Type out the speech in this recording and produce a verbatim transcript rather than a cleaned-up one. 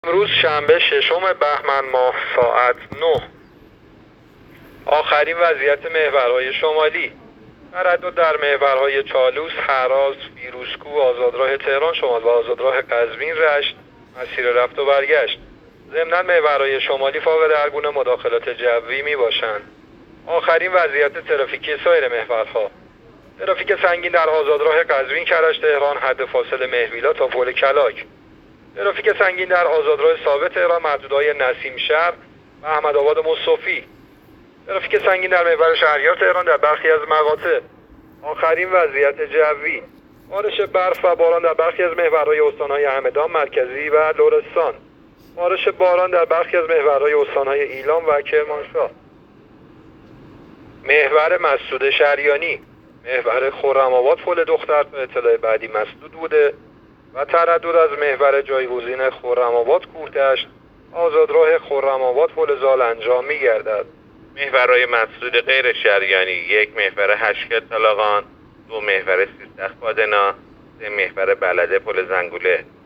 امروز شنبه ششم بهمن ماه ساعت نه. آخرین وضعیت محورهای شمالی: تردد در محورهای چالوس، هراز، فیروزکوه، آزادراه تهران شمال و آزادراه قزوین رشت مسیر رفت و برگشت. ضمناً محورهای شمالی فاقد هر گونه مداخلات جوی می باشند. آخرین وضعیت ترافیکی سایر محورها: ترافیک سنگین در آزادراه قزوین کرج تهران حد فاصل مهرویلا تا پل کلاک. ترافیک سنگین در آزادراه ثابت تهران محدودهای نسیم شهر و احمدآباد مصطفی. ترافیک سنگین در محور شهریار تهران در برخی از مقاطع. آخرین وضعیت جوی: بارش برف و باران در برخی از محورهای استانهای همدان، مرکزی و لرستان. بارش باران در برخی از محورهای استانهای ایلام و کرمانشاه. محور مسدود شریانی: محور خرم‌آباد پل دختر تا اطلاع بعدی مسدود بوده و تردد از محور جایگزین خرم‌آباد کوهدشت آزادراه خرم‌آباد پل زال انجام می گردد. محورهای مسدود غیر شریانی: یک محور هشکل طلاقان، دو محور سیستخ پادنا، سه محور بلده پل زنگوله.